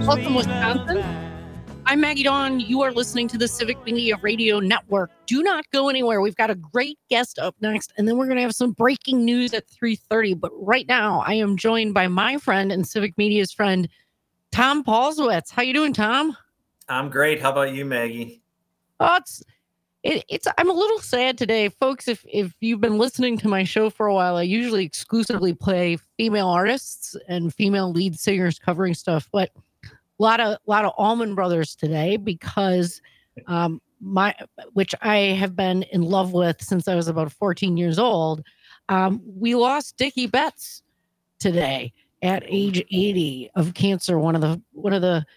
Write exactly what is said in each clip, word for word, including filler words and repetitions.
Welcome, Wisconsin. I'm Maggie Dawn. You are listening to the Civic Media Radio Network. Do not go anywhere. We've got a great guest up next, and then we're going to have some breaking news at three thirty. But right now, I am joined by my friend and Civic Media's friend, Tom Paulswitz. How you doing, Tom? I'm great. How about you, Maggie? Oh, it's it, it's. I'm a little sad today, folks. If if you've been listening to my show for a while, I usually exclusively play female artists and female lead singers covering stuff, but a lot of lot of Allman Brothers today because um, my which I have been in love with since I was about fourteen years old. Um, we lost Dickie Betts today at age eighty of cancer. One of the one of the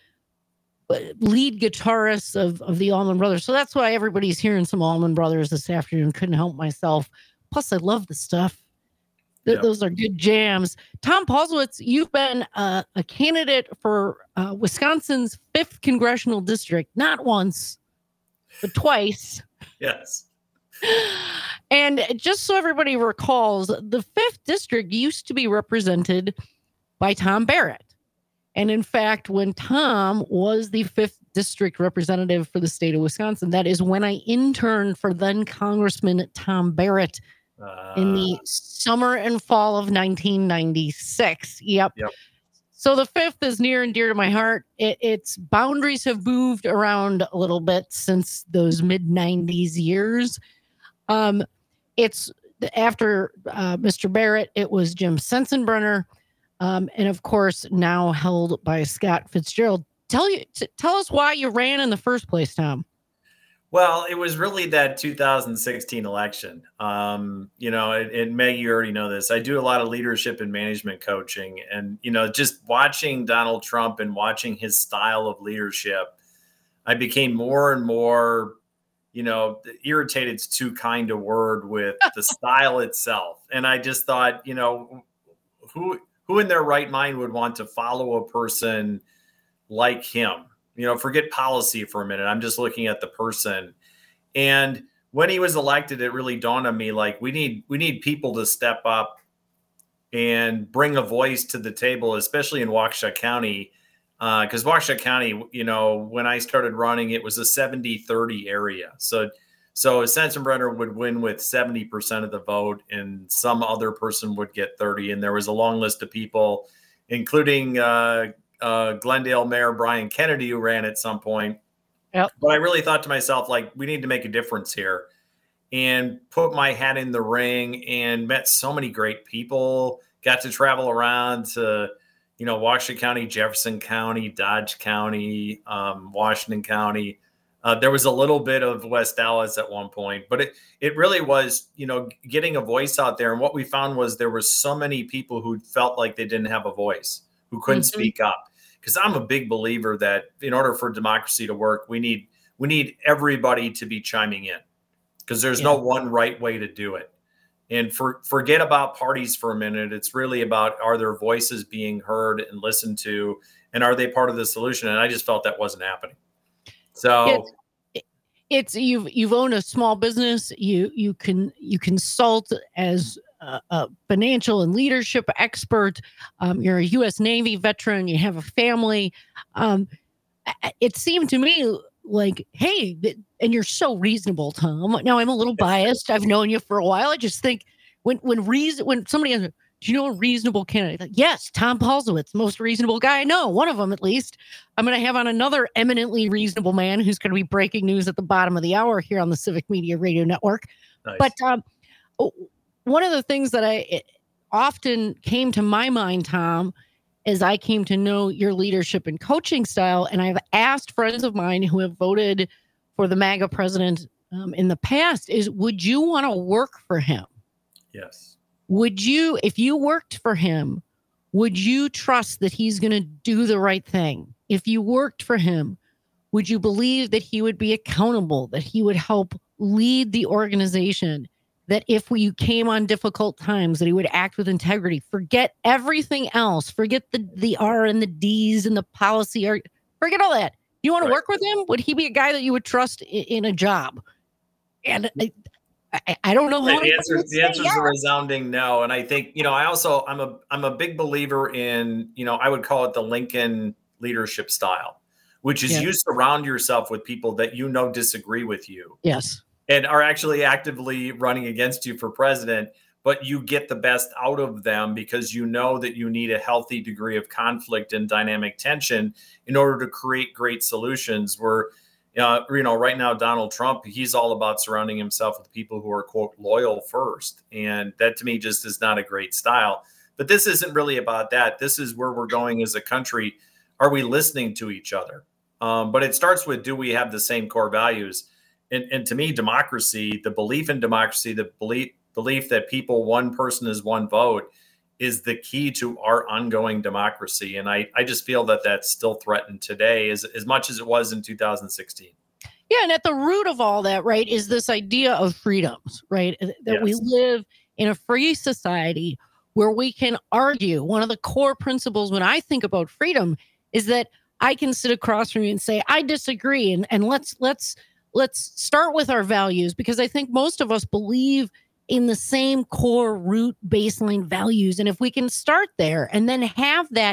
lead guitarists of, of the Allman Brothers. So that's why everybody's hearing some Allman Brothers this afternoon. Couldn't help myself. Plus, I love the stuff. Th- Yep. Those are good jams. Tom Paulswitz, you've been uh, a candidate for uh, Wisconsin's fifth congressional district, not once, but twice. Yes. And just so everybody recalls, the fifth district used to be represented by Tom Barrett. And in fact, when Tom was the fifth district representative for the state of Wisconsin, that is when I interned for then Congressman Tom Barrett Uh, in the summer and fall of nineteen ninety-six. Yep. Yep. So the fifth is near and dear to my heart. It, its boundaries have moved around a little bit since those mid nineties years. Um, it's after uh, Mister Barrett, it was Jim Sensenbrenner. Um, and of course, now held by Scott Fitzgerald. Tell you, t- tell us why you ran in the first place, Tom. well, it was really that two thousand sixteen election. Um, you know, and, and Maggie, you already know this. I do a lot of leadership and management coaching, and you know, just watching Donald Trump and watching his style of leadership, I became more and more, you know, irrited's too kind a word with the style itself. And I just thought, you know, who who in their right mind would want to follow a person like him? You know, forget policy for a minute. I'm just looking at the person. And when he was elected, it really dawned on me, like, we need we need people to step up and bring a voice to the table, especially in Waukesha County. Because uh, Waukesha County, you know, when I started running, it was a seventy thirty area. So so Sensenbrenner would win with seventy percent of the vote, and some other person would get thirty. And there was a long list of people, including uh, uh, Glendale Mayor Brian Kennedy, who ran at some point. Yep. But I really thought to myself, like, we need to make a difference here, and put my hat in the ring, and met so many great people, got to travel around to, you know, Waukesha County, Jefferson County, Dodge County, um, Washington County. Uh, there was a little bit of West Dallas at one point, but it, it really was, you know, getting a voice out there. And what we found was there were so many people who felt like they didn't have a voice, who couldn't Mhm. speak up. Because I'm a big believer that in order for democracy to work, we need we need everybody to be chiming in, because there's no Yeah. one right way to do it. And for, forget about parties for a minute. It's really about, are their voices being heard and listened to, and are they part of the solution? And I just felt that wasn't happening. So It's, it's you've you've owned a small business. You you can you consult as a, a financial and leadership expert. Um, you're a U S Navy veteran. You have a family. Um, I- it seemed to me like, hey, th- and you're so reasonable, Tom. Now I'm a little biased. I've known you for a while. I just think when when reason when somebody has, do you know a reasonable candidate? Like, yes, Tom Paulswitz, most reasonable guy I know, one of them at least. I'm going to have on another eminently reasonable man who's going to be breaking news at the bottom of the hour here on the Civic Media Radio Network. nice. But um, o- one of the things that I it often came to my mind, Tom, as I came to know your leadership and coaching style, and I've asked friends of mine who have voted for the MAGA president um, in the past, is would you want to work for him? yes. Would you, if you worked for him, would you trust that he's going to do the right thing? If you worked for him, would you believe that he would be accountable, that he would help lead the organization, that if we came on difficult times, that he would act with integrity? Forget everything else. Forget the, the R and the D's and the policy. Or forget all that. You want to Right. work with him? Would he be a guy that you would trust in, in a job? And I, I, I don't know how The answer, the answer is a resounding no. And I think, you know, I also, I'm a, I'm a big believer in, you know, I would call it the Lincoln leadership style, which is Yeah. you surround yourself with people that you know disagree with you Yes. and are actually actively running against you for president, but you get the best out of them because you know that you need a healthy degree of conflict and dynamic tension in order to create great solutions. Where, uh, you know, right now, Donald Trump, he's all about surrounding himself with people who are, quote, loyal first. And that to me just is not a great style. But this isn't really about that. This is where we're going as a country. Are we listening to each other? Um, but it starts with, do we have the same core values? And, and to me, democracy, the belief in democracy, the belief belief that people, one person is one vote, is the key to our ongoing democracy. And I, I just feel that that's still threatened today as, as much as it was in two thousand sixteen. Yeah, and at the root of all that, right, is this idea of freedoms, right? That yes. we live in a free society where we can argue. One of the core principles when I think about freedom is that I can sit across from you and say, I disagree. And, and let's let's let's start with our values, because I think most of us believe in the same core root baseline values. And if we can start there and then have that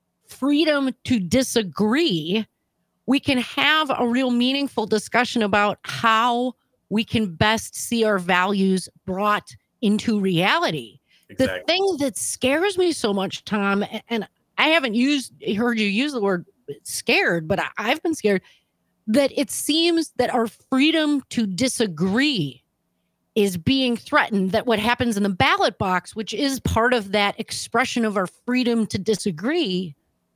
freedom to disagree, we can have a real meaningful discussion about how we can best see our values brought into reality. Exactly. The thing that scares me so much, Tom, and I haven't used heard you use the word scared, but I, I've been scared that it seems that our freedom to disagree is being threatened, that what happens in the ballot box, which is part of that expression of our freedom to disagree,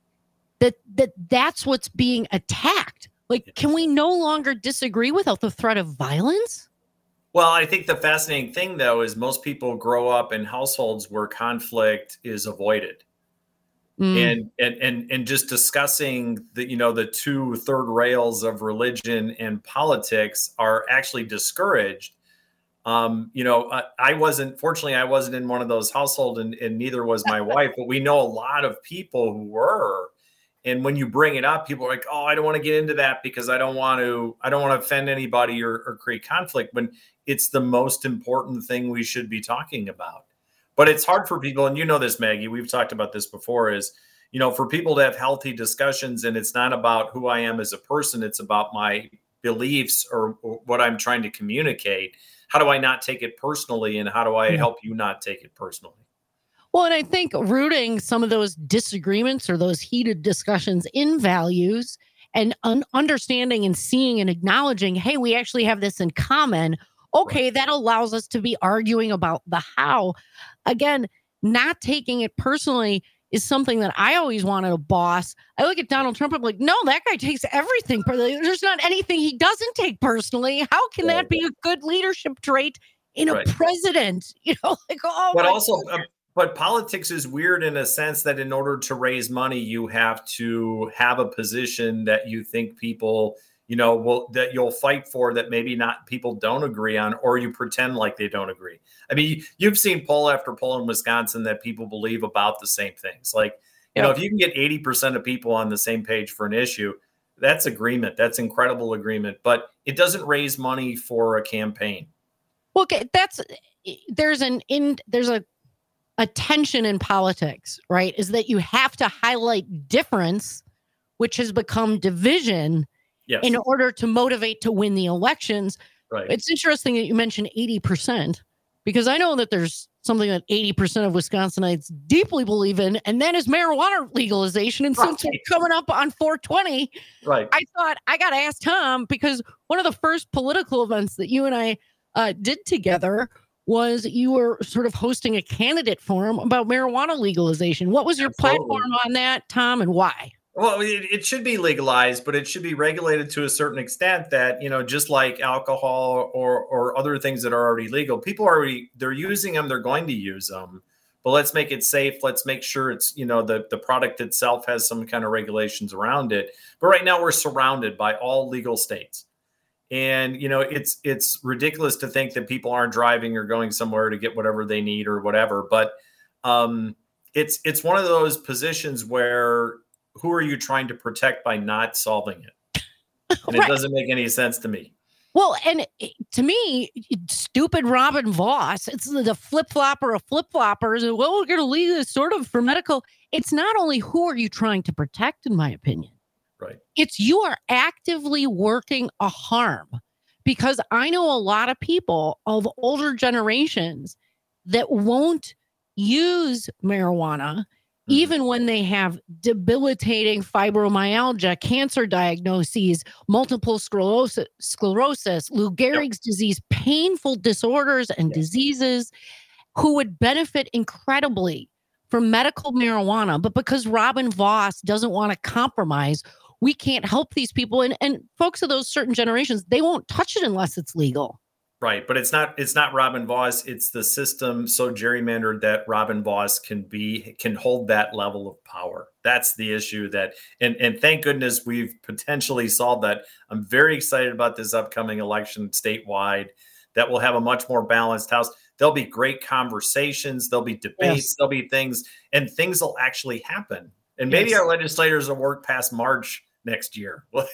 that that that's what's being attacked. Like, can we no longer disagree without the threat of violence? Well, I think the fascinating thing, though, is most people grow up in households where conflict is avoided. Mm. And, and and and just discussing the, you know, the two third rails of religion and politics are actually discouraged. Um, you know, I, I wasn't, fortunately, I wasn't in one of those households, and, and neither was my wife, but we know a lot of people who were. And when you bring it up, people are like, oh, I don't want to get into that because I don't want to, I don't want to offend anybody or, or create conflict, when it's the most important thing we should be talking about. But it's hard for people, and you know this, Maggie, we've talked about this before, is, you know, for people to have healthy discussions, and it's not about who I am as a person, it's about my beliefs or, or what I'm trying to communicate. How do I not take it personally, and how do I help you not take it personally? Well, and I think rooting some of those disagreements or those heated discussions in values and un- understanding and seeing and acknowledging, hey, we actually have this in common. Okay, that allows us to be arguing about the how. Again, not taking it personally is something that I always wanted a boss. I look at Donald Trump, I'm like, no, that guy takes everything personally. There's not anything he doesn't take personally. How can that be a good leadership trait in a right. president? You know, like, oh, but also, uh, but politics is weird in a sense that in order to raise money, you have to have a position that you think people, you know, will, that you'll fight for, that maybe not people don't agree on, or you pretend like they don't agree. I mean, you've seen poll after poll in Wisconsin that people believe about the same things. Like, you yeah. know, if you can get eighty percent of people on the same page for an issue, that's agreement. That's incredible agreement. But it doesn't raise money for a campaign. Well, okay, that's there's an in there's a a tension in politics, right? Is that you have to highlight difference, which has become division, yes. in order to motivate to win the elections. Right. It's interesting that you mentioned eighty percent, because I know that there's something that eighty percent of Wisconsinites deeply believe in, and that is marijuana legalization. And right. since we're coming up on four twenty, right. I thought I got to ask Tom, because one of the first political events that you and I uh, did together was you were sort of hosting a candidate forum about marijuana legalization. What was your Absolutely. platform on that, Tom, and why? Well, it, it should be legalized, but it should be regulated to a certain extent that, you know, just like alcohol or or other things that are already legal, people are already, they're using them, they're going to use them, but let's make it safe. Let's make sure it's, you know, the, the product itself has some kind of regulations around it. But right now we're surrounded by all legal states. And, you know, it's it's ridiculous to think that people aren't driving or going somewhere to get whatever they need or whatever. But um, it's it's one of those positions where who are you trying to protect by not solving it? And right. it doesn't make any sense to me. Well, and to me, stupid Robin Voss, it's the flip-flopper of flip-floppers. And, well, we're going to leave this sort of for medical. it's not only who are you trying to protect, in my opinion. Right. It's you are actively working a harm, because I know a lot of people of older generations that won't use marijuana, mm-hmm. even when they have debilitating fibromyalgia, cancer diagnoses, multiple sclerosis, sclerosis Lou Gehrig's yep. disease, painful disorders and yep. diseases, who would benefit incredibly from medical marijuana. But because Robin Vos doesn't want to compromise, we can't help these people. And, and folks of those certain generations, they won't touch it unless it's legal. Right. But it's not it's not Robin Vos. It's the system so gerrymandered that Robin Vos can be can hold that level of power. That's the issue that and, and thank goodness we've potentially solved that. I'm very excited about this upcoming election statewide that will have a much more balanced House. There'll be great conversations. There'll be debates. Yes. There'll be things and things will actually happen. And maybe yes. our legislators will work past March next year. well,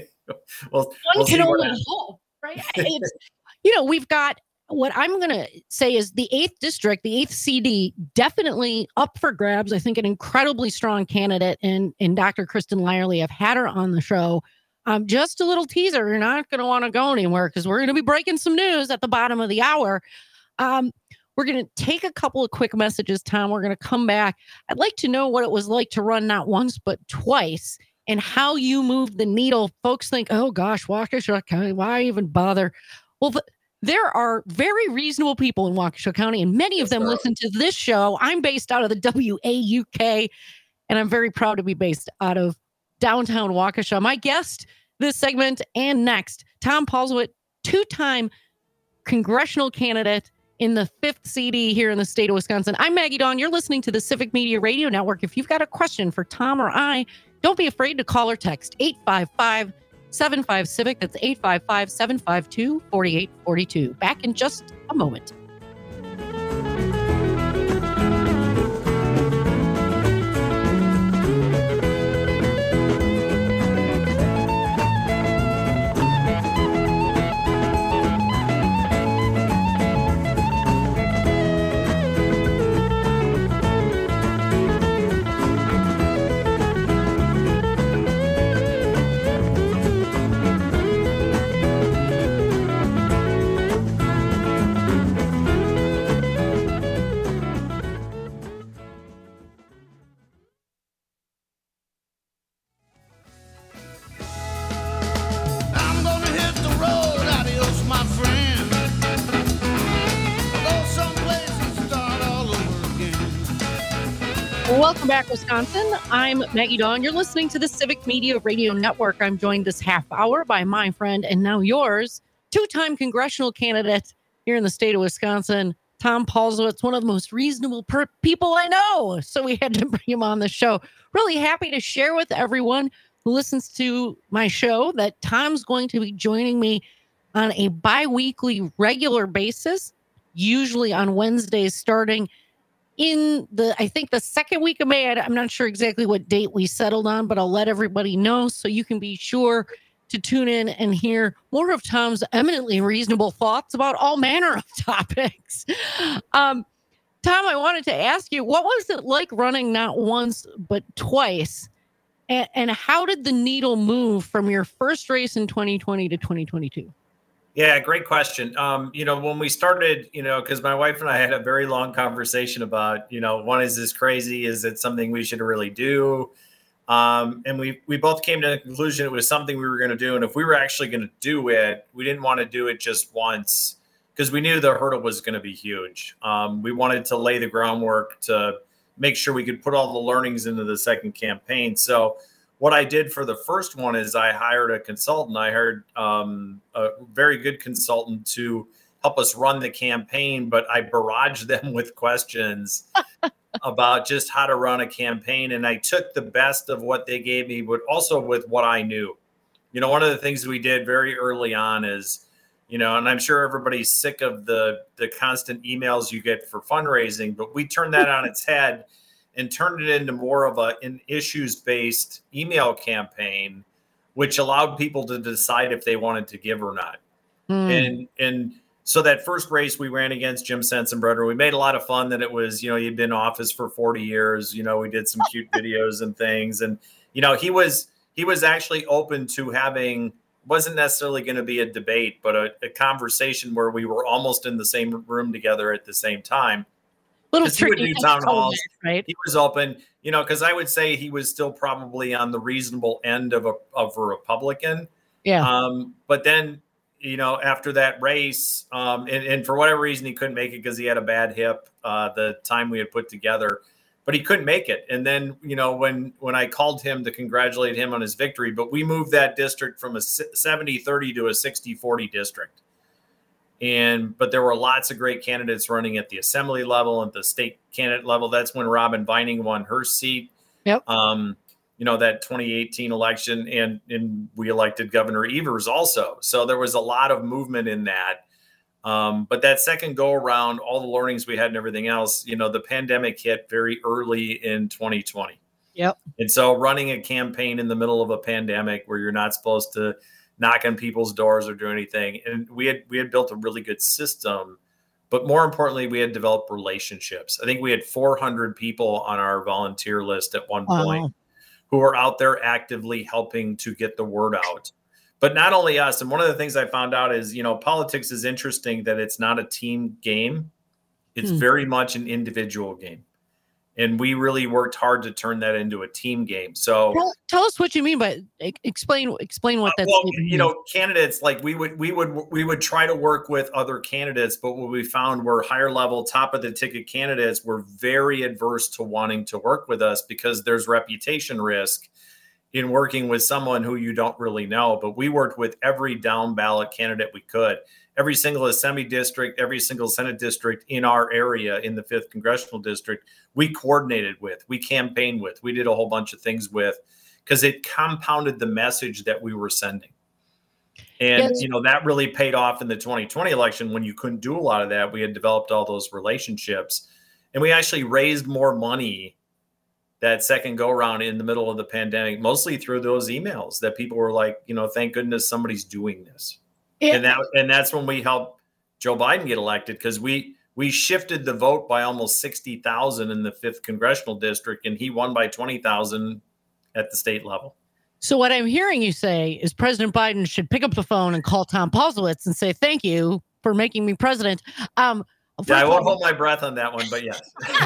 One we'll can only hope, right? It's, you know, we've got what I'm going to say is the eighth district, the eighth C D, definitely up for grabs. I think an incredibly strong candidate in, in Doctor Kristen Lyerly. I've had her on the show. Um, just a little teaser. You're not going to want to go anywhere because we're going to be breaking some news at the bottom of the hour. Um, we're going to take a couple of quick messages, Tom. We're going to come back. I'd like to know what it was like to run not once, but twice, and how you moved the needle. Folks think, oh gosh, Waukesha County, why even bother? Well, th- there are very reasonable people in Waukesha County, and many of them yes, listen to this show. I'm based out of the W A U K, and I'm very proud to be based out of downtown Waukesha. My guest this segment and next, Tom Paulswitt, two-time congressional candidate in the fifth C D here in the state of Wisconsin. I'm Maggie Dawn. You're listening to the Civic Media Radio Network. If you've got a question for Tom or I, don't be afraid to call or text eight five five, seven five, CIVIC. That's eight five five, seven five two, four eight four two. Back in just a moment. Welcome back, Wisconsin. I'm Maggie Dawn. You're listening to the Civic Media Radio Network. I'm joined this half hour by my friend and now yours, two-time congressional candidate here in the state of Wisconsin, Tom Paulswitt. It's one of the most reasonable per- people I know. So we had to bring him on the show. Really happy to share with everyone who listens to my show that Tom's going to be joining me on a bi-weekly regular basis, usually on Wednesdays starting in the, I think the second week of May. I'm not sure exactly what date we settled on, but I'll let everybody know so you can be sure to tune in and hear more of Tom's eminently reasonable thoughts about all manner of topics. Um, Tom, I wanted to ask you, what was it like running not once, but twice? And, and how did the needle move from your first race in twenty twenty to twenty twenty-two? Yeah, great question. Um, you know, when we started, you know, because my wife and I had a very long conversation about, you know, one, is this crazy? Is it something we should really do? Um, and we we both came to the conclusion it was something we were going to do. And if we were actually going to do it, we didn't want to do it just once because we knew the hurdle was going to be huge. Um, we wanted to lay the groundwork to make sure we could put all the learnings into the second campaign. So what I did for the first one is I hired a consultant. I hired um, a very good consultant to help us run the campaign, but I barraged them with questions about just how to run a campaign. And I took the best of what they gave me, but also with what I knew. You know, one of the things we did very early on is, you know, and I'm sure everybody's sick of the, the constant emails you get for fundraising, but we turned that on its head and turned it into more of a, an issues-based email campaign, which allowed people to decide if they wanted to give or not. Mm. And and so that first race we ran against Jim Sensenbrenner, we made a lot of fun that it was, you know, he'd been in office for forty years. You know, we did some cute videos and things. And, you know, he was, he was actually open to having, wasn't necessarily going to be a debate, but a, a conversation where we were almost in the same room together at the same time. Little He would do town halls, right? He was open, you know, because I would say he was still probably on the reasonable end of a of a Republican. Yeah. Um, but then, you know, after that race, um, and, and for whatever reason, he couldn't make it because he had a bad hip uh, the time we had put together, but he couldn't make it. And then, you know, when when I called him to congratulate him on his victory, but we moved that district from a seventy thirty to a sixty forty district. And but there were lots of great candidates running at the assembly level and the state candidate level. That's when Robin Vining won her seat. Yep. Um, you know, that twenty eighteen election, and and we elected Governor Evers also. So there was a lot of movement in that. Um, but that second go around, all the learnings we had and everything else, you know, the pandemic hit very early in twenty twenty. Yep. And so running a campaign in the middle of a pandemic where you're not supposed to knock on people's doors or do anything. And we had we had built a really good system, but more importantly, we had developed relationships. I think we had four hundred people on our volunteer list at one Wow. point who were out there actively helping to get the word out. But not only us, and one of the things I found out is, you know, politics is interesting that it's not a team game. It's Hmm. very much an individual game. And we really worked hard to turn that into a team game. So Tell, tell us what you mean by explain explain what uh, that well, statement you means. know, candidates, like we would we would we would try to work with other candidates, but what we found were higher level, top of the ticket candidates were very adverse to wanting to work with us because there's reputation risk in working with someone who you don't really know. But we worked with every down ballot candidate we could. Every single assembly district, every single Senate district in our area in the fifth congressional district, we coordinated with, we campaigned with, we did a whole bunch of things with, because it compounded the message that we were sending. And, Yes. you know, that really paid off in the twenty twenty election when you couldn't do a lot of that. We had developed all those relationships, and we actually raised more money that second go around in the middle of the pandemic, mostly through those emails that people were like, you know, thank goodness somebody's doing this. Yeah. And that and that's when we helped Joe Biden get elected, because we we shifted the vote by almost sixty thousand in the fifth congressional district, and he won by twenty thousand at the state level. So what I'm hearing you say is President Biden should pick up the phone and call Tom Posowitz and say, thank you for making me president. Um, Yeah, I of won't all- hold my breath on that one, but yes.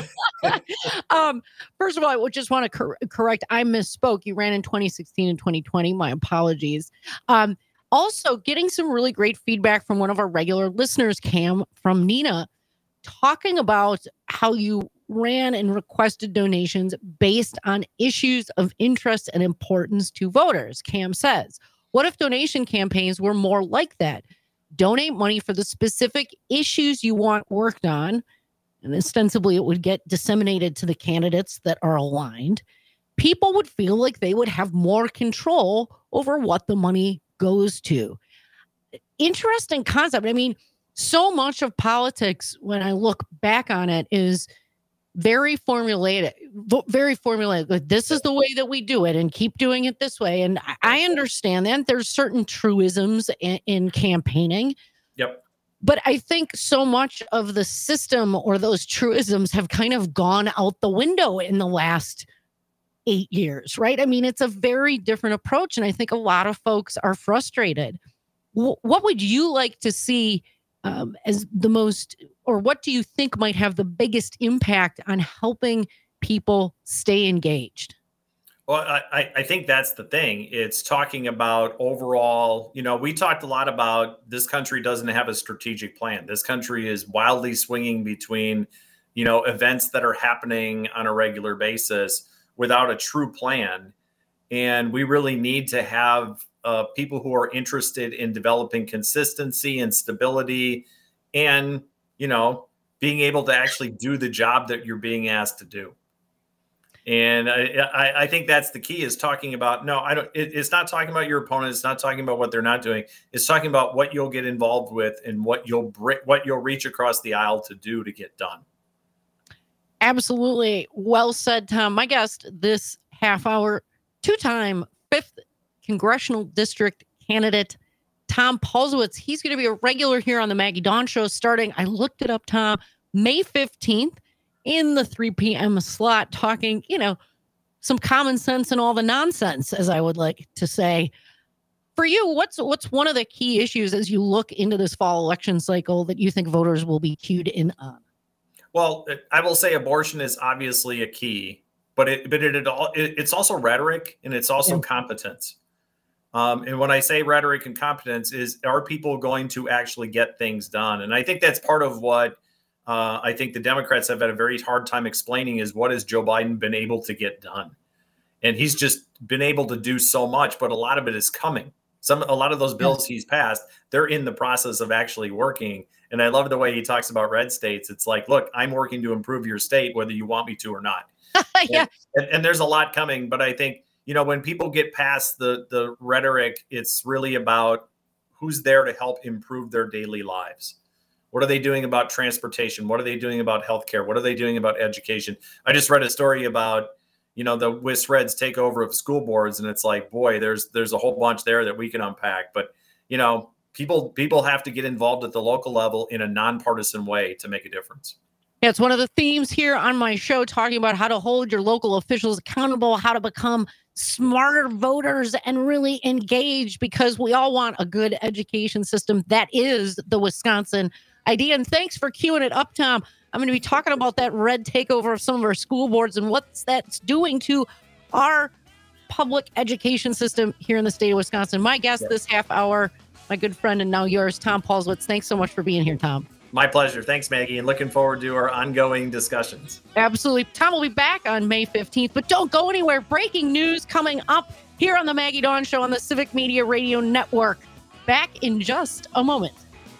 um, first of all, I would just want to cor- correct. I misspoke. You ran in twenty sixteen and twenty twenty. My apologies. Um, also, getting some really great feedback from one of our regular listeners, Cam, from Nina, talking about how you ran and requested donations based on issues of interest and importance to voters. Cam says, what if donation campaigns were more like that? Donate money for the specific issues you want worked on, and ostensibly it would get disseminated to the candidates that are aligned. People would feel like they would have more control over what the money goes to. Interesting concept. I mean, so much of politics, when I look back on it, is very formulated, very formulated. Like, this is the way that we do it, and keep doing it this way. And I- I understand that there's certain truisms in, in campaigning. Yep. But I think so much of the system or those truisms have kind of gone out the window in the last eight years, right? I mean, it's a very different approach. And I think a lot of folks are frustrated. W- what would you like to see um, as the most, or what do you think might have the biggest impact on helping people stay engaged? Well, I, I think that's the thing. It's talking about overall, you know, we talked a lot about this country doesn't have a strategic plan. This country is wildly swinging between, you know, events that are happening on a regular basis without a true plan. And we really need to have uh, people who are interested in developing consistency and stability and, you know, being able to actually do the job that you're being asked to do. And I, I, I think that's the key, is talking about, no, I don't, it, it's not talking about your opponent. It's not talking about what they're not doing. It's talking about what you'll get involved with and what you'll bring, what you'll reach across the aisle to do to get done. Absolutely. Well said, Tom. My guest this half hour, two-time fifth congressional district candidate, Tom Paulswitz. He's going to be a regular here on the Maggie Dawn Show starting, I looked it up, Tom, May fifteenth in the three p.m. slot, talking, you know, some common sense and all the nonsense, as I would like to say. For you, what's what's one of the key issues as you look into this fall election cycle that you think voters will be cued in on? Well, I will say abortion is obviously a key, but it but it, it, it it's also rhetoric and it's also yeah. competence. Um, and when I say rhetoric and competence, is are people going to actually get things done? And I think that's part of what uh, I think the Democrats have had a very hard time explaining is what has Joe Biden been able to get done? And he's just been able to do so much, but a lot of it is coming. Some a lot of those bills he's passed, they're in the process of actually working. And I love the way he talks about red states. It's like, look, I'm working to improve your state, whether you want me to or not. yeah. And, and, and there's a lot coming. But I think, you know, when people get past the the rhetoric, it's really about who's there to help improve their daily lives. What are they doing about transportation? What are they doing about healthcare? What are they doing about education? I just read a story about, you know, the Wis Reds takeover of school boards. And it's like, boy, there's there's a whole bunch there that we can unpack. But, you know, people people have to get involved at the local level in a nonpartisan way to make a difference. Yeah, it's one of the themes here on my show, talking about how to hold your local officials accountable, how to become smarter voters and really engage, because we all want a good education system. That is the Wisconsin idea. And thanks for queuing it up, Tom. I'm going to be talking about that red takeover of some of our school boards and what that's doing to our public education system here in the state of Wisconsin. My guest this half hour, my good friend and now yours, Tom Paulswitz. Thanks so much for being here, Tom. My pleasure. Thanks, Maggie, and looking forward to our ongoing discussions. Absolutely. Tom will be back on May fifteenth, but don't go anywhere. Breaking news coming up here on the Maggie Dawn Show on the Civic Media Radio Network. Back in just a moment.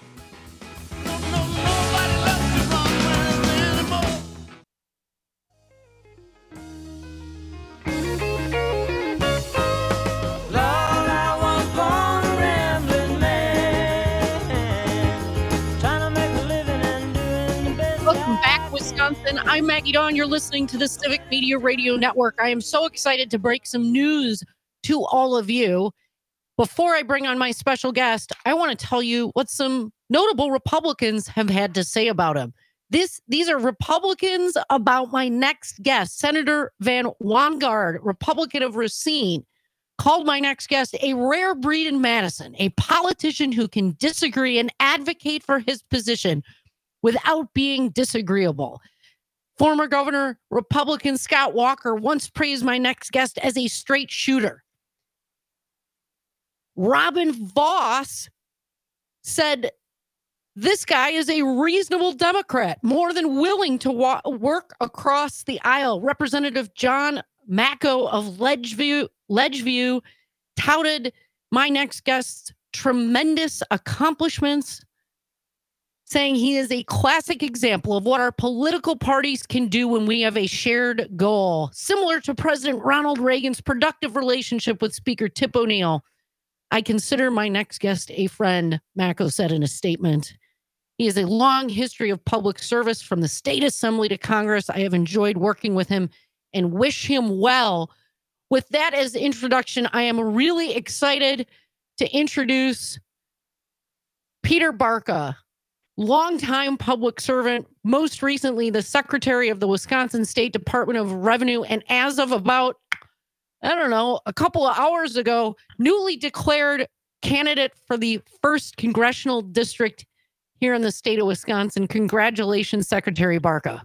Wisconsin. I'm Maggie Dawn. You're listening to the Civic Media Radio Network. I am so excited to break some news to all of you. Before I bring on my special guest, I want to tell you what some notable Republicans have had to say about him. This, these are Republicans about my next guest. Senator Van Wanggaard, Republican of Racine, called my next guest a rare breed in Madison, a politician who can disagree and advocate for his position without being disagreeable. Former Governor Republican Scott Walker once praised my next guest as a straight shooter. Robin Vos said, this guy is a reasonable Democrat, more than willing to wa- work across the aisle. Representative John Macko of Ledgeview, Ledgeview touted my next guest's tremendous accomplishments, saying he is a classic example of what our political parties can do when we have a shared goal. Similar to President Ronald Reagan's productive relationship with Speaker Tip O'Neill, I consider my next guest a friend, Macko said in a statement. He has a long history of public service from the state assembly to Congress. I have enjoyed working with him and wish him well. With that as introduction, I am really excited to introduce Peter Barca, longtime public servant, most recently the secretary of the Wisconsin State Department of Revenue, and as of about, I don't know, a couple of hours ago, newly declared candidate for the first congressional district here in the state of Wisconsin. Congratulations, Secretary Barca.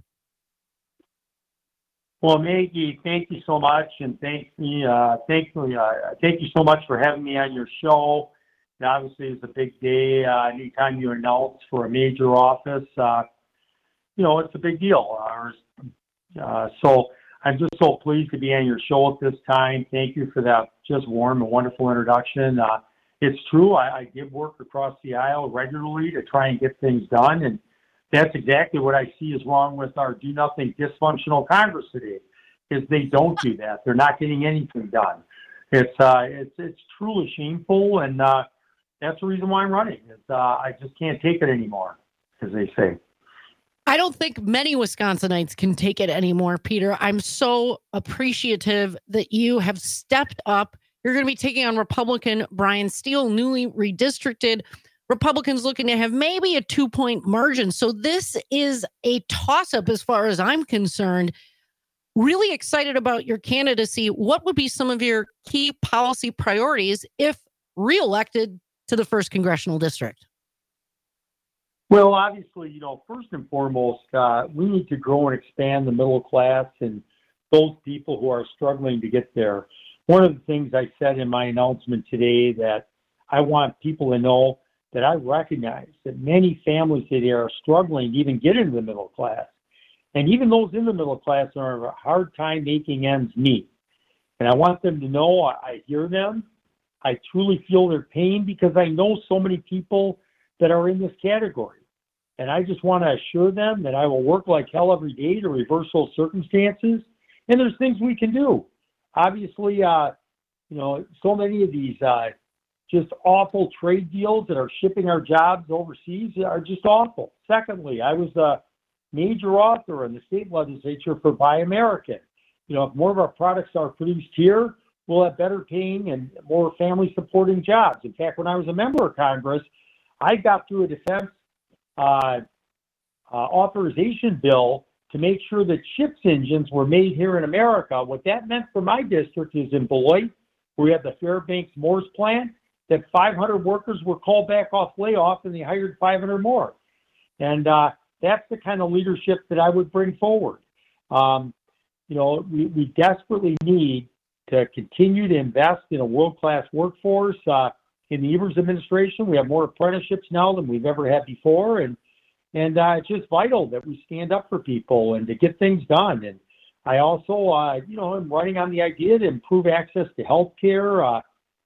Well, Maggie, thank you so much, and thank me, uh, thank me, uh, thank you so much for having me on your show. And obviously, it's a big day. Uh, anytime you announce for a major office, uh, you know, it's a big deal. Uh, uh, so I'm just so pleased to be on your show at this time. Thank you for that just warm and wonderful introduction. Uh, it's true. I, I did work across the aisle regularly to try and get things done. And that's exactly what I see is wrong with our do-nothing dysfunctional Congress today, is they don't do that. They're not getting anything done. It's uh, it's it's truly shameful, and uh, that's the reason why I'm running. Is uh, I just can't take it anymore, as they say. I don't think many Wisconsinites can take it anymore, Peter. I'm so appreciative that you have stepped up. You're going to be taking on Republican Brian Steele, newly redistricted. Republicans looking to have maybe a two-point margin. So this is a toss-up as far as I'm concerned. Really excited about your candidacy. What would be some of your key policy priorities if reelected to the first congressional district? Well, obviously, you know, first and foremost, uh, we need to grow and expand the middle class and those people who are struggling to get there. One of the things I said in my announcement today that I want people to know that I recognize that many families today are struggling to even get into the middle class. And even those in the middle class are having a hard time making ends meet. And I want them to know I, I hear them. I truly feel their pain because I know so many people that are in this category. And I just want to assure them that I will work like hell every day to reverse those circumstances. And there's things we can do. Obviously, uh, you know, so many of these uh, just awful trade deals that are shipping our jobs overseas are just awful. Secondly, I was a major author in the state legislature for Buy American. You know, if more of our products are produced here, we'll have better paying and more family supporting jobs. In fact, when I was a member of Congress, I got through a defense uh, uh, authorization bill to make sure that ships engines were made here in America. What that meant for my district is in Beloit, where we have the Fairbanks Morse plant, that five hundred workers were called back off layoff and they hired five hundred more. And uh, that's the kind of leadership that I would bring forward. Um, you know, we, we desperately need to continue to invest in a world-class workforce. Uh, in the Evers administration, we have more apprenticeships now than we've ever had before. And, and uh, it's just vital that we stand up for people and to get things done. And I also, uh, you know, I'm running on the idea to improve access to health care. Uh,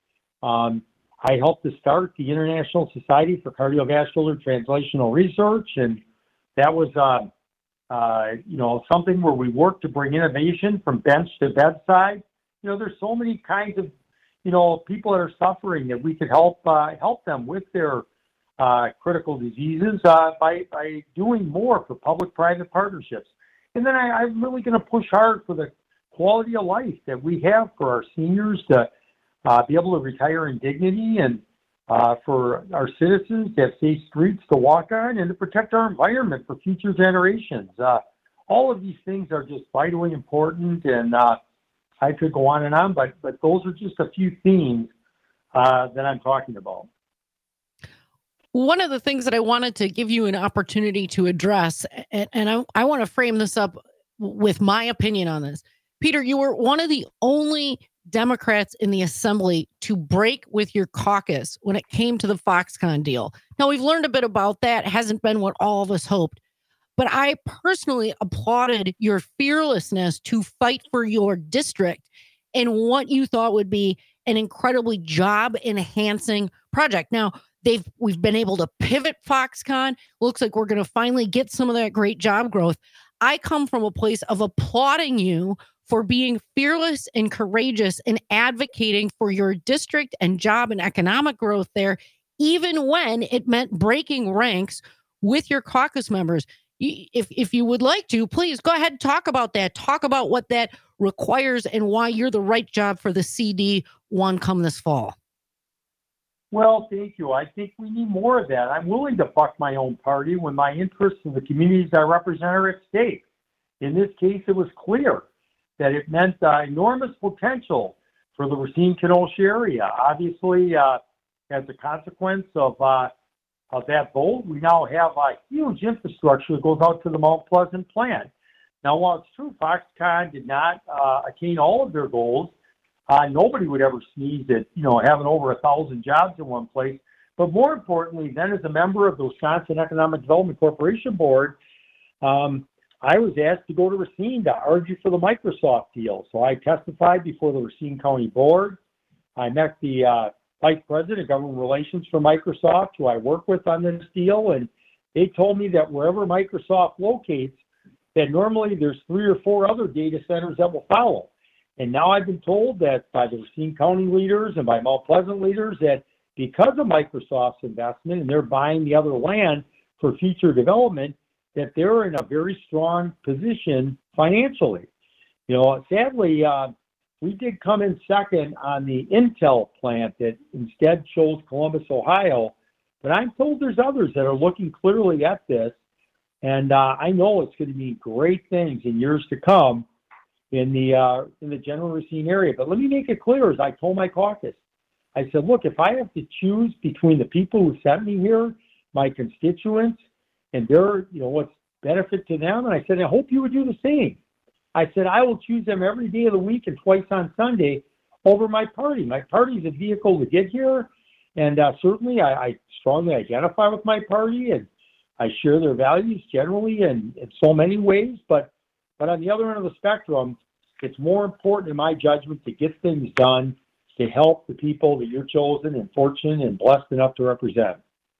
um, I helped to start the International Society for Cardiovascular Translational Research, and that was, uh, uh, you know, something where we work to bring innovation from bench to bedside. You know, there's so many kinds of, you know, people that are suffering that we could help uh, help them with their uh, critical diseases uh, by by doing more for public-private partnerships. And then I, I'm really going to push hard for the quality of life that we have for our seniors to Uh, be able to retire in dignity, and uh, for our citizens to have safe streets to walk on, and to protect our environment for future generations. Uh, all of these things are just vitally important, and uh, I could go on and on, but but those are just a few themes uh, that I'm talking about. One of the things that I wanted to give you an opportunity to address, and, and I, I want to frame this up with my opinion on this. Peter, you were one of the only Democrats in the assembly to break with your caucus when it came to the Foxconn deal. Now, we've learned a bit about that. It hasn't been what all of us hoped. But I personally applauded your fearlessness to fight for your district and what you thought would be an incredibly job-enhancing project. Now, they've we've been able to pivot Foxconn. Looks like we're going to finally get some of that great job growth. I come from a place of applauding you for being fearless and courageous and advocating for your district and job and economic growth there, even when it meant breaking ranks with your caucus members. If, if you would like to, please go ahead and talk about that. Talk about what that requires and why you're the right job for the C D one come this fall. Well, thank you. I think we need more of that. I'm willing to buck my own party when my interests in the communities I represent are at stake. In this case, it was clear that it meant uh, enormous potential for the Racine-Kenosha area. Obviously, uh, as a consequence of uh, of that vote, we now have a huge infrastructure that goes out to the Mount Pleasant plant. Now, while it's true Foxconn did not uh, attain all of their goals, uh, nobody would ever sneeze at, you know, having over a thousand jobs in one place. But more importantly, then as a member of the Wisconsin Economic Development Corporation Board, um, I was asked to go to Racine to argue for the Microsoft deal. So I testified before the Racine County Board. I met the uh, Vice President of Government Relations for Microsoft, who I work with on this deal, and they told me that wherever Microsoft locates, that normally there's three or four other data centers that will follow. And now I've been told that by the Racine County leaders and by Mount Pleasant leaders that because of Microsoft's investment and they're buying the other land for future development, that they're in a very strong position financially. You know, sadly, uh, we did come in second on the Intel plant that instead chose Columbus, Ohio. But I'm told there's others that are looking clearly at this. And uh, I know it's going to be great things in years to come in the uh, in the General Racine area. But let me make it clear, as I told my caucus, I said, look, if I have to choose between the people who sent me here, my constituents, and their, you know, what's benefit to them, and I said, I hope you would do the same. I said, I will choose them every day of the week and twice on Sunday over my party. My party is a vehicle to get here, and uh, certainly I, I strongly identify with my party, and I share their values generally in, in so many ways, but but on the other end of the spectrum, it's more important in my judgment to get things done to help the people that you're chosen and fortunate and blessed enough to represent.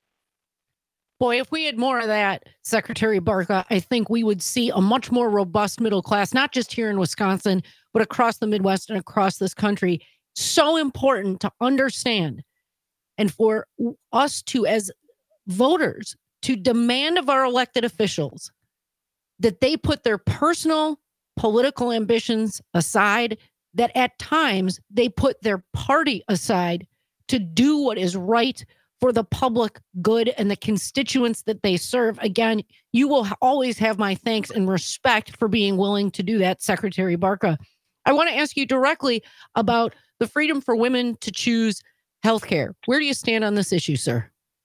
Boy, if we had more of that, Secretary Barca, I think we would see a much more robust middle class, not just here in Wisconsin, but across the Midwest and across this country. So important to understand and for us to, as voters, to demand of our elected officials that they put their personal political ambitions aside, that at times they put their party aside to do what is right for the public good and the constituents that they serve. Again, you will always have my thanks and respect for being willing to do that, Secretary Barca. I want to ask you directly about the freedom for women to choose healthcare. Where do you stand on this issue, sir?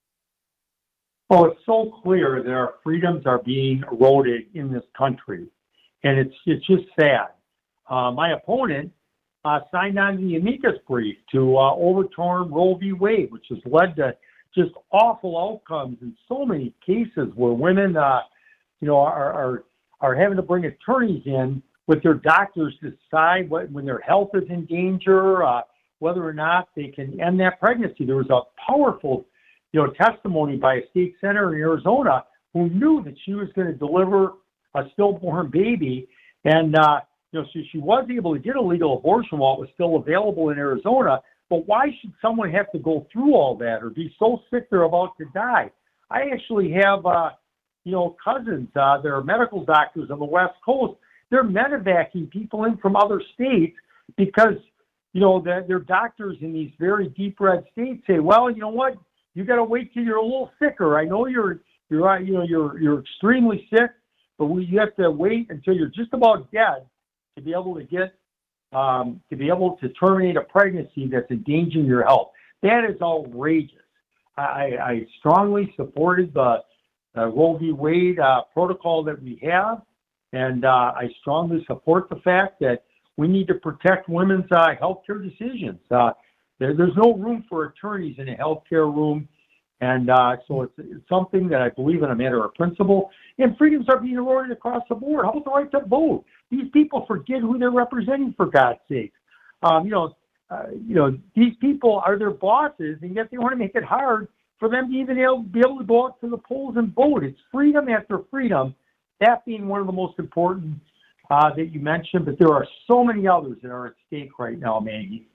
Oh, it's so clear that our freedoms are being eroded in this country, and it's it's just sad. Uh, my opponent uh, signed on to the amicus brief to uh, overturn Roe v. Wade, which has led to just awful outcomes in so many cases where women, uh, you know, are, are are having to bring attorneys in with their doctors to decide what, when their health is in danger, uh, whether or not they can end that pregnancy. There was a powerful, you know, testimony by a state senator in Arizona who knew that she was going to deliver a stillborn baby, and uh, you know, so she was able to get a legal abortion while it was still available in Arizona. But why should someone have to go through all that or be so sick they're about to die? I actually have, uh, you know, cousins. Uh, they're medical doctors on the West Coast. They're medevacing people in from other states because, you know, the, their doctors in these very deep red states say, well, you know what, you got to wait till you're a little sicker. I know you're, you're, you know, you're, you're extremely sick, but we, you have to wait until you're just about dead to be able to get, um, to be able to terminate a pregnancy that's endangering your health. That is outrageous. I, I strongly supported the uh, Roe v. Wade uh, protocol that we have, and uh, I strongly support the fact that we need to protect women's uh, healthcare decisions. Uh, there, there's no room for attorneys in a healthcare room, and uh, so it's, it's something that I believe in a matter of principle. And freedoms are being eroded across the board. How about the right to vote? These people forget who they're representing, for God's sake. Um, you know, uh, you know, these people are their bosses, and yet they want to make it hard for them to even able, be able to go out to the polls and vote. It's freedom after freedom, that being one of the most important uh, that you mentioned, but there are so many others that are at stake right now, Maggie.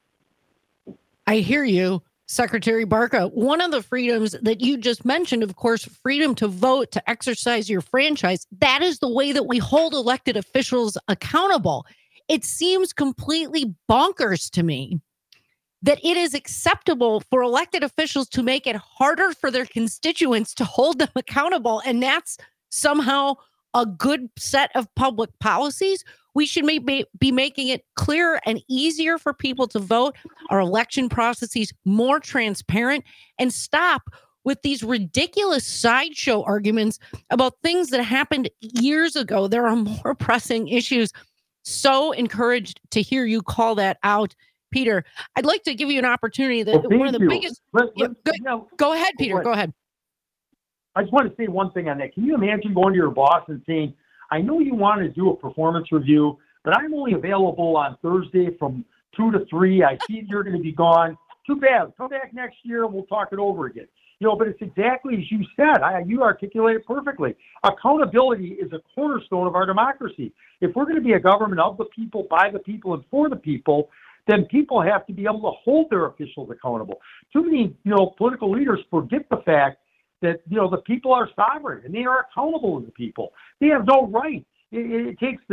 I hear you, Secretary Barca. One of the freedoms that you just mentioned, of course, freedom to vote, to exercise your franchise, that is the way that we hold elected officials accountable. It seems completely bonkers to me that it is acceptable for elected officials to make it harder for their constituents to hold them accountable. And that's somehow a good set of public policies. We should be, be making it clearer and easier for people to vote, our election processes more transparent, and stop with these ridiculous sideshow arguments about things that happened years ago. There are more pressing issues. So encouraged to hear you call that out, Peter. I'd like to give you an opportunity that well, one of the you. biggest. Let, yeah, let, go, you know, go ahead, Peter. what? Go ahead. I just want to say one thing on that. Can you imagine going to your boss and saying, I know you want to do a performance review, but I'm only available on Thursday from two to three. I see you're going to be gone. Too bad. Come back next year and we'll talk it over again. You know, but it's exactly as you said. I, you articulated perfectly. Accountability is a cornerstone of our democracy. If we're going to be a government of the people, by the people, and for the people, then people have to be able to hold their officials accountable. Too many, you know, political leaders forget the fact that, you know, the people are sovereign and they are accountable to the people. They have no right. It, it takes the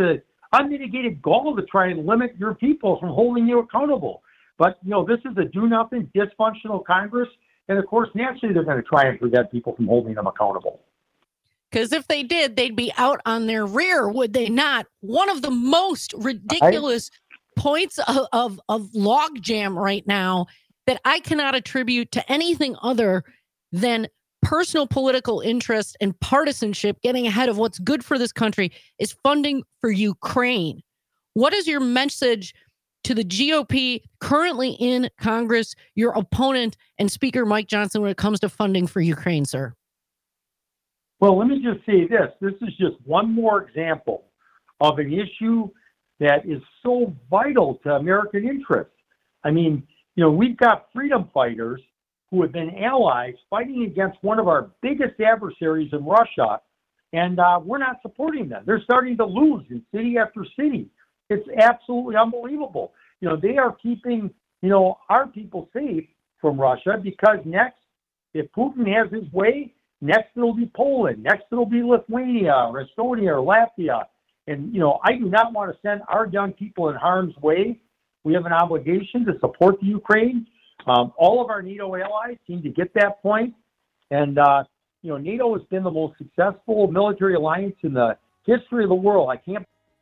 unmitigated gall to try and limit your people from holding you accountable. But, you know, this is a do-nothing, dysfunctional Congress. And, of course, naturally, they're going to try and prevent people from holding them accountable. Because if they did, they'd be out on their rear, would they not? One of the most ridiculous I, points of, of, of logjam right now that I cannot attribute to anything other than personal political interest and partisanship getting ahead of what's good for this country is funding for Ukraine. What is your message to the G O P currently in Congress, your opponent and Speaker Mike Johnson, when it comes to funding for Ukraine, sir? Well, let me just say this. This is just one more example of an issue that is so vital to American interests. I mean, you know, we've got freedom fighters who have been allies fighting against one of our biggest adversaries in Russia, and uh, we're not supporting them. They're starting to lose in city after city. It's absolutely unbelievable. You know, they are keeping, you know, our people safe from Russia because next, if Putin has his way, next it'll be Poland, next it'll be Lithuania or Estonia or Latvia. And, you know, I do not want to send our young people in harm's way. We have an obligation to support the Ukraine. Um, all of our NATO allies seem to get that point. And, uh, you know, NATO has been the most successful military alliance in the history of the world. I can't.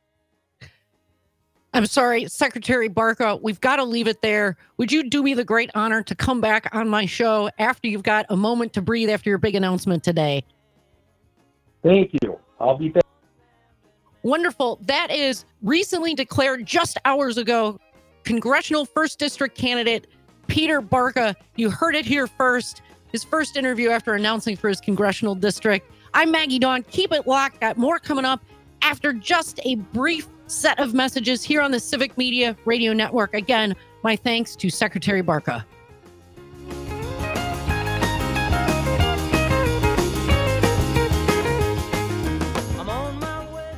I'm sorry, Secretary Barca, we've got to leave it there. Would you do me the great honor to come back on my show after you've got a moment to breathe after your big announcement today? Thank you. I'll be back. Wonderful. That is recently declared just hours ago, Congressional First District candidate Peter Barca. You heard it here first. His first interview after announcing for his congressional district. I'm Maggie Dawn. Keep it locked. Got more coming up after just a brief set of messages here on the Civic Media Radio Network. Again, my thanks to Secretary Barca. I'm on my way.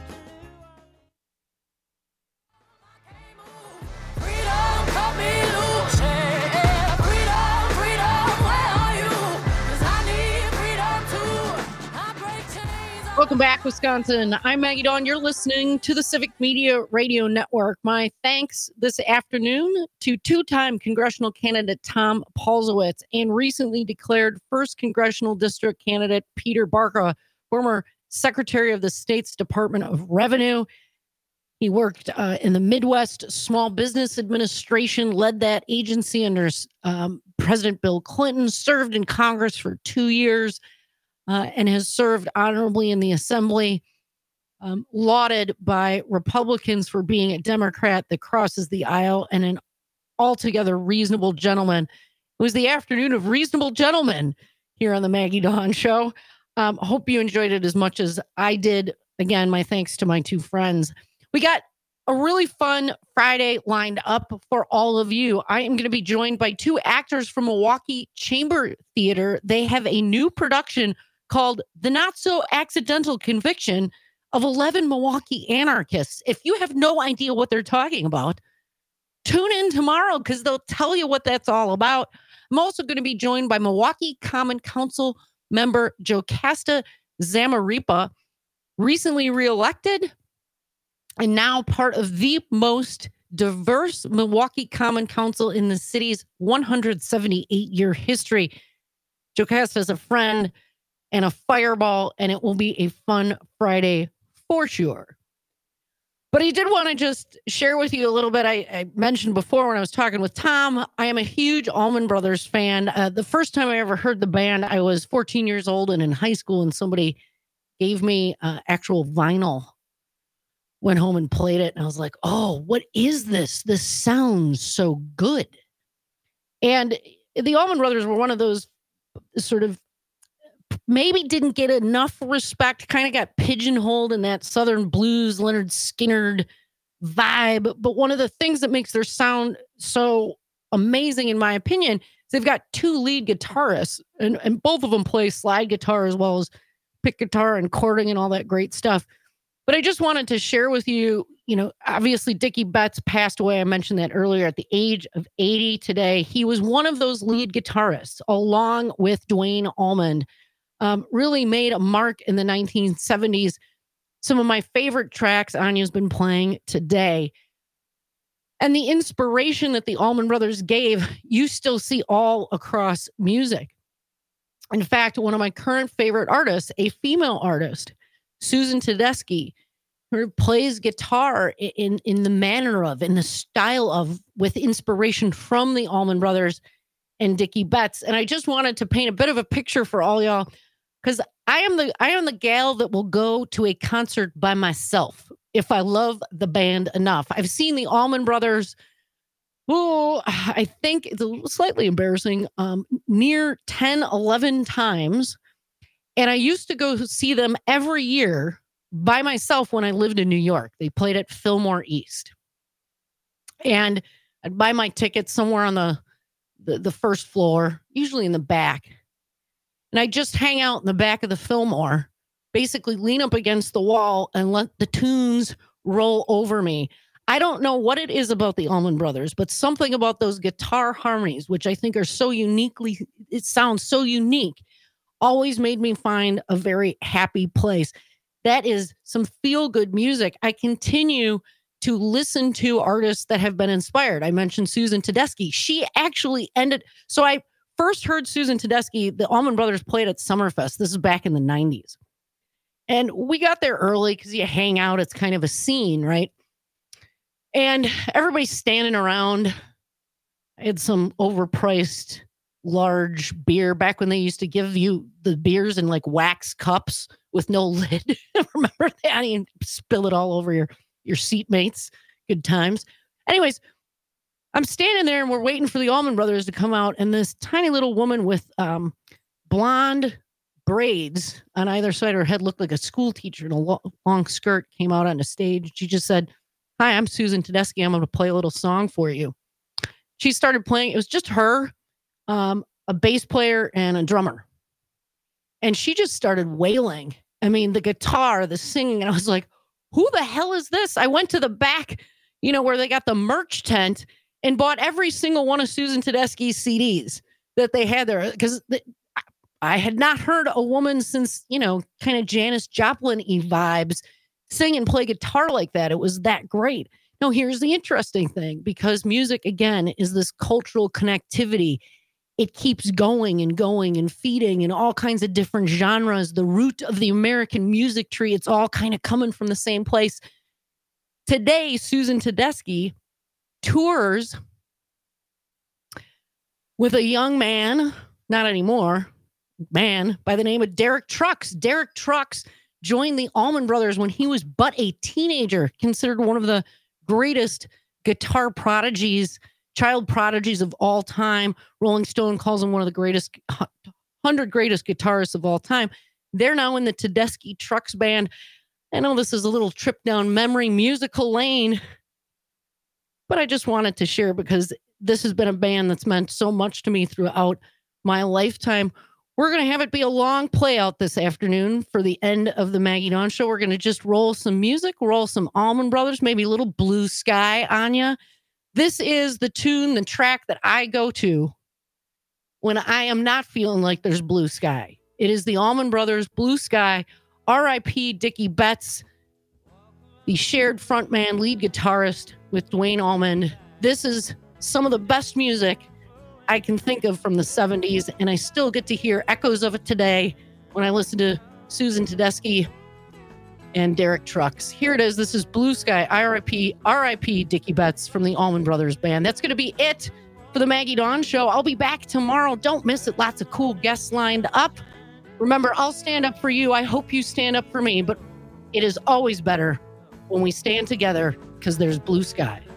Freedom, cut me loose. Yeah, freedom, freedom, where are you? 'Cause I need freedom too. I break chains. Welcome back, Wisconsin. I'm Maggie Dawn. You're listening to the Civic Media Radio Network. My thanks this afternoon to two-time congressional candidate Tom Paulsowitz and recently declared first congressional district candidate Peter Barca, former Secretary of the state's Department of Revenue. He worked uh, in the Midwest Small Business Administration, led that agency under um, President Bill Clinton, served in Congress for two years, Uh, and has served honorably in the Assembly, um, lauded by Republicans for being a Democrat that crosses the aisle and an altogether reasonable gentleman. It was the afternoon of reasonable gentlemen here on the Maggie Dawn Show. Um, hope you enjoyed it as much as I did. Again, my thanks to my two friends. We got a really fun Friday lined up for all of you. I am going to be joined by two actors from Milwaukee Chamber Theater. They have a new production called The Not So Accidental Conviction of eleven Milwaukee Anarchists. If you have no idea what they're talking about, tune in tomorrow because they'll tell you what that's all about. I'm also going to be joined by Milwaukee Common Council member Jocasta Zamarripa, recently reelected and now part of the most diverse Milwaukee Common Council in the city's one hundred seventy-eight year history. Jocasta is a friend and a fireball, and it will be a fun Friday for sure. But I did want to just share with you a little bit. I, I mentioned before when I was talking with Tom, I am a huge Allman Brothers fan. Uh, the first time I ever heard the band, I was fourteen years old and in high school, and somebody gave me uh, actual vinyl. Went home and played it, and I was like, oh, what is this? This sounds so good. And the Allman Brothers were one of those sort of maybe didn't get enough respect, kind of got pigeonholed in that Southern blues, Leonard Skinner vibe. But one of the things that makes their sound so amazing, in my opinion, is they've got two lead guitarists, and, and both of them play slide guitar as well as pick guitar and chording and all that great stuff. But I just wanted to share with you, you know, obviously Dickie Betts passed away. I mentioned that earlier at the age of eighty today. He was one of those lead guitarists along with Duane Allman. Um, really made a mark in the nineteen seventies some of my favorite tracks Anya's been playing today. And the inspiration that the Allman Brothers gave, you still see all across music. In fact, one of my current favorite artists, a female artist, Susan Tedeschi, who plays guitar in, in the manner of, in the style of, with inspiration from the Allman Brothers and Dickie Betts. And I just wanted to paint a bit of a picture for all y'all, because I am the I am the gal that will go to a concert by myself if I love the band enough. I've seen the Allman Brothers, oh, I think it's a little slightly embarrassing, um, near ten, eleven times. And I used to go see them every year by myself when I lived in New York. They played at Fillmore East. And I'd buy my tickets somewhere on the, the, the first floor, usually in the back. And I just hang out in the back of the Fillmore, basically lean up against the wall and let the tunes roll over me. I don't know what it is about the Allman Brothers, but something about those guitar harmonies, which I think are so uniquely, it sounds so unique, always made me find a very happy place. That is some feel-good music. I continue to listen to artists that have been inspired. I mentioned Susan Tedeschi. She actually ended, so I first heard Susan Tedeschi, the Allman Brothers played at Summerfest. This is back in the nineties. And we got there early because you hang out. It's kind of a scene, right? And everybody's standing around. I had some overpriced large beer back when they used to give you the beers in like wax cups with no lid. Remember that? You spill it all over your, your seatmates. Good times. Anyways, I'm standing there and we're waiting for the Allman Brothers to come out. And this tiny little woman with um, blonde braids on either side of her head, looked like a school teacher in a lo- long skirt, came out on the stage. She just said, "Hi, I'm Susan Tedeschi. I'm going to play a little song for you." She started playing. It was just her, um, a bass player and a drummer. And she just started wailing. I mean, the guitar, the singing. And I was like, who the hell is this? I went to the back, you know, where they got the merch tent and bought every single one of Susan Tedeschi's C Ds that they had there. Because the, I had not heard a woman since, you know, kind of Janis Joplin-y vibes sing and play guitar like that. It was that great. Now, here's the interesting thing, because music, again, is this cultural connectivity. It keeps going and going and feeding in all kinds of different genres. The root of the American music tree, it's all kind of coming from the same place. Today, Susan Tedeschi tours with a young man, not anymore, man, by the name of Derek Trucks. Derek Trucks joined the Allman Brothers when he was but a teenager, considered one of the greatest guitar prodigies, child prodigies of all time. Rolling Stone calls him one of the greatest, one hundred greatest guitarists of all time. They're now in the Tedeschi Trucks band. I know this is a little trip down memory musical lane, but I just wanted to share because this has been a band that's meant so much to me throughout my lifetime. We're going to have it be a long play out this afternoon for the end of the Maggie Dawn Show. We're going to just roll some music, roll some Allman Brothers, maybe a little Blue Sky, Anya. This is the tune, the track that I go to when I am not feeling like there's blue sky. It is the Allman Brothers, Blue Sky, R I P Dickie Betts, the shared frontman, lead guitarist with Duane Allman. This is some of the best music I can think of from the seventies, and I still get to hear echoes of it today when I listen to Susan Tedeschi and Derek Trucks. Here it is. This is Blue Sky, R I P, R I P Dickie Betts from the Allman Brothers Band. That's going to be it for the Maggie Dawn Show. I'll be back tomorrow. Don't miss it. Lots of cool guests lined up. Remember, I'll stand up for you. I hope you stand up for me, but it is always better when we stand together because there's blue sky.